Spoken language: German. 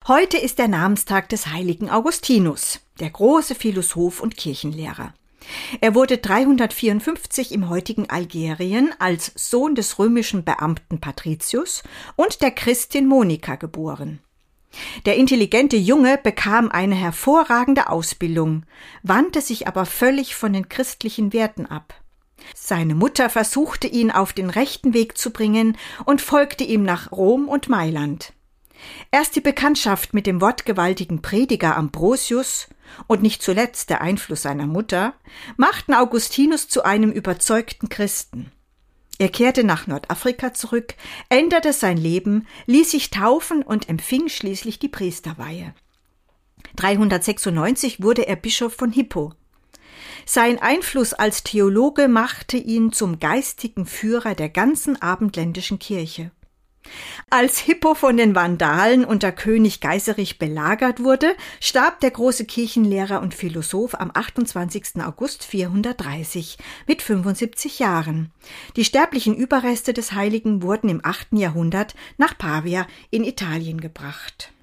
Heute ist der Namenstag des heiligen Augustinus, der große Philosoph und Kirchenlehrer. Er wurde 354 im heutigen Algerien als Sohn des römischen Beamten Patricius und der Christin Monika geboren. Der intelligente Junge bekam eine hervorragende Ausbildung, wandte sich aber völlig von den christlichen Werten ab. Seine Mutter versuchte ihn auf den rechten Weg zu bringen und folgte ihm nach Rom und Mailand. Erst die Bekanntschaft mit dem wortgewaltigen Prediger Ambrosius und nicht zuletzt der Einfluss seiner Mutter machten Augustinus zu einem überzeugten Christen. Er kehrte nach Nordafrika zurück, änderte sein Leben, ließ sich taufen und empfing schließlich die Priesterweihe. 396 wurde er Bischof von Hippo. Sein Einfluss als Theologe machte ihn zum geistigen Führer der ganzen abendländischen Kirche. Als Hippo von den Vandalen unter König Geiserich belagert wurde, starb der große Kirchenlehrer und Philosoph am 28. August 430 mit 75 Jahren. Die sterblichen Überreste des Heiligen wurden im 8. Jahrhundert nach Pavia in Italien gebracht.